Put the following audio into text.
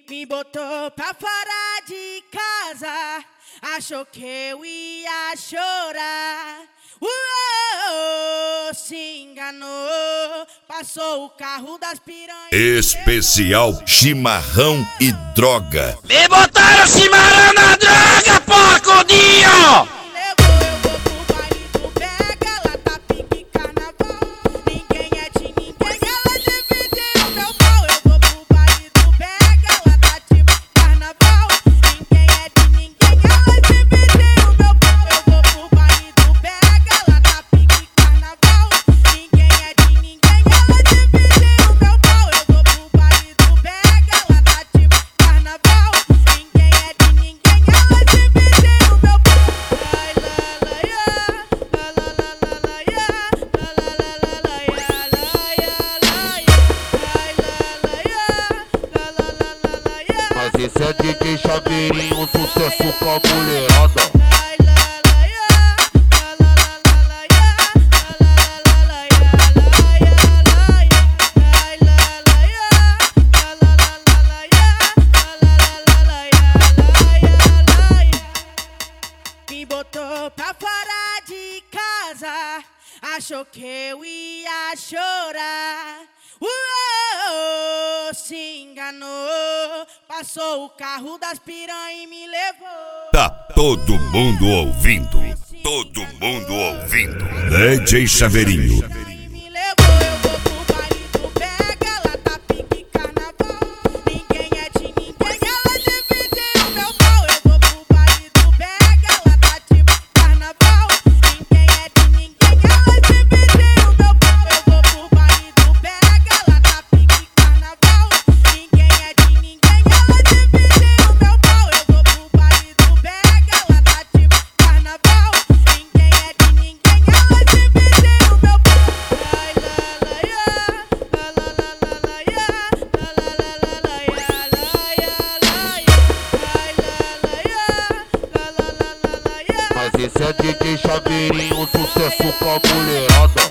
Me botou pra fora de casa, achou que eu ia chorar. Se enganou, passou o carro das piranhas. Especial chimarrão e droga. Me botaram chimarrão na droga, porcudinho! Esse é DJ Chaveirinho, sucesso com a mulherada. Me botou pra fora de casa, achou que eu ia chorar. Se enganou, passou o carro das piranhas e me levou. Tá todo mundo ouvindo. Todo mundo ouvindo. DJ Chaveirinho. Esse é DJ Chaveirinho, sucesso com a mulherada.